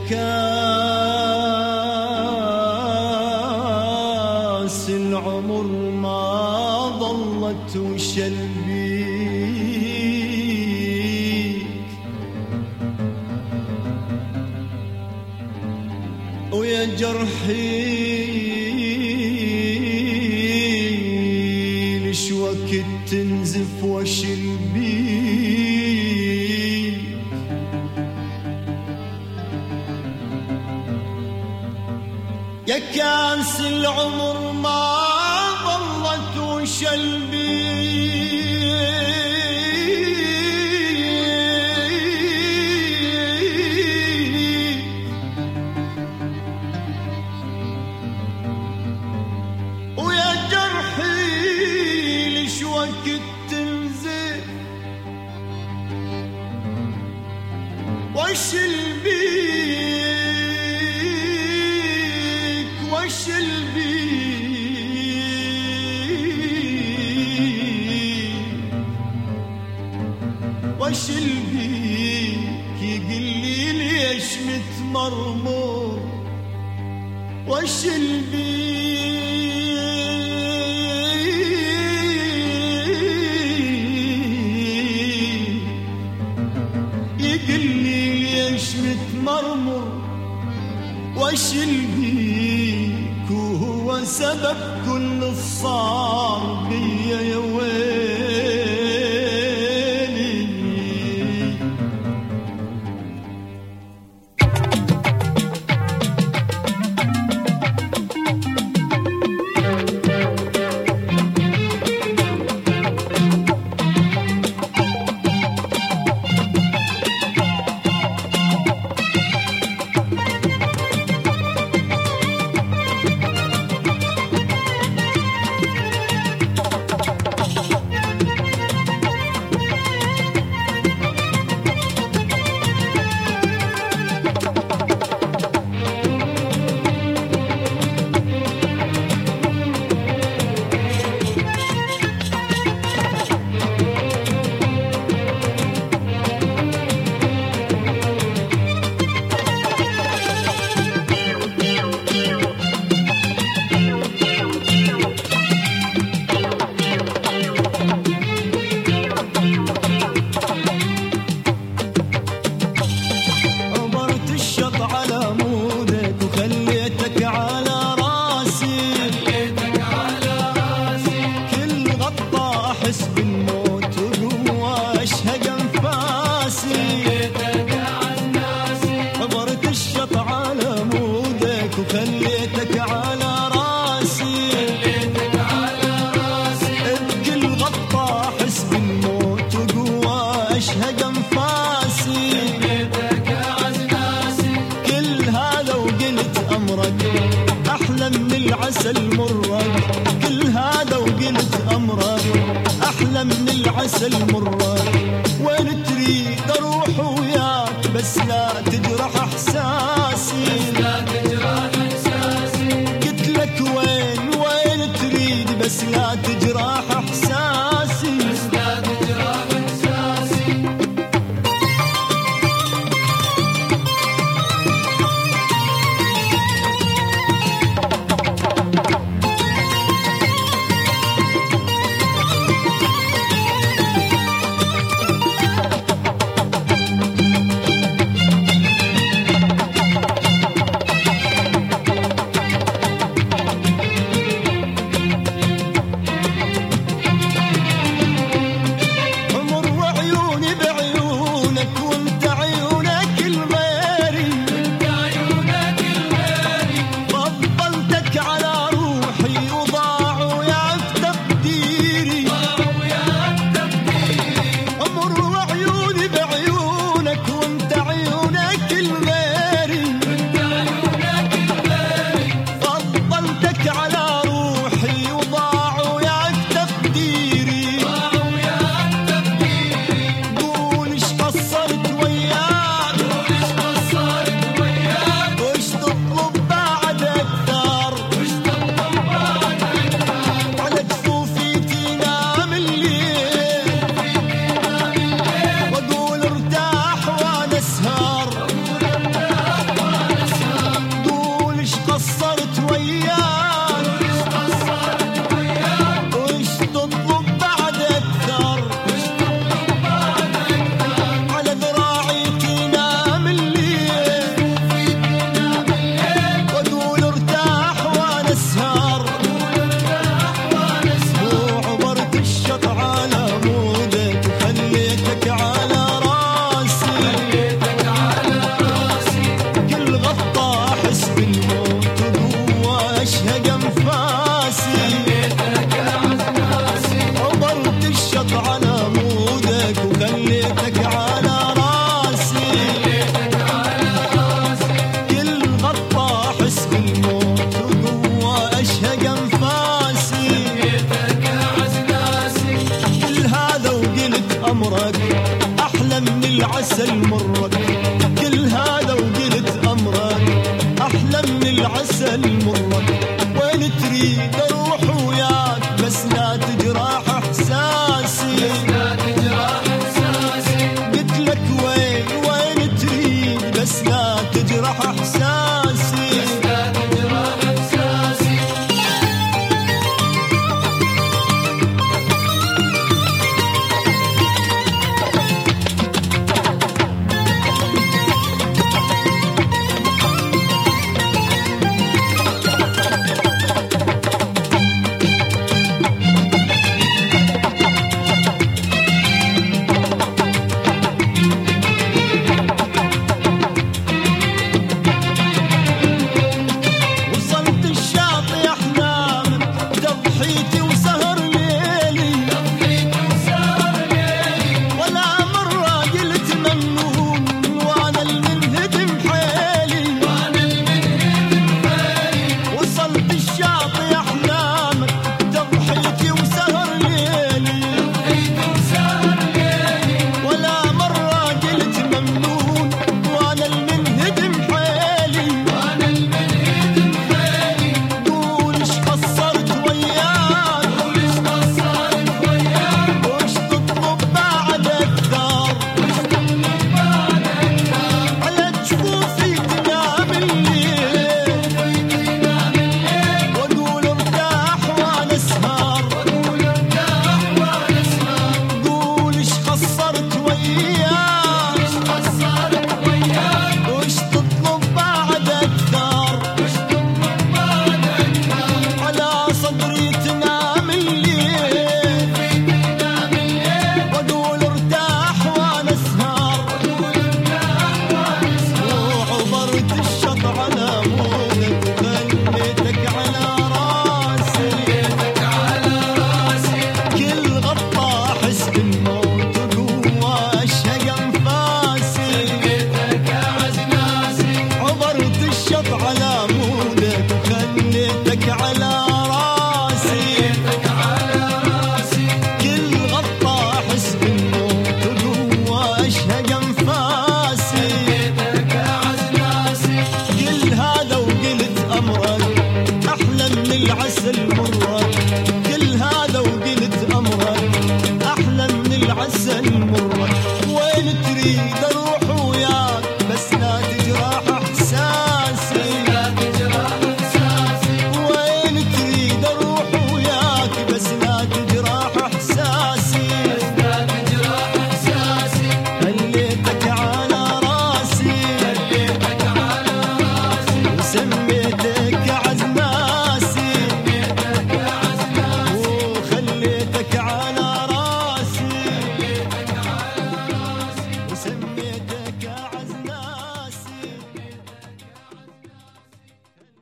كاس العمر ما ظلت وشلبيك ويا جرحي ليش وقت تنزف واشل بيك يا كاس العمر ما ظلت وشل بيك ويا جرحي ليش وقت تنزف واشل بيك واشل بيك واشل بيك يقلي ليش متمرمر واشل بيك يقلي ليش متمرمر واشل بيك وهو سبب كل الصار بيا يا ويلي خليتك على راسي بكل غطى احس بالموت وقوى اشهق انفاسي كل هذا وقلت امرك احلى من العسل مرك كل هذا وقلت امرك احلى من العسل مرك وين تريد اروح وياك بس لا تجرح احساسي وين تريد بس لا تجرح احساسي أمرك أحلى من العسل مرك، كل هذا وقلت أمرك أحلى من العسل مرك. وين تريد أروح وياك بس لا تجرح إحساسي، قلت لك وين تريد بس لا تجرح إحساسي. العسل مرة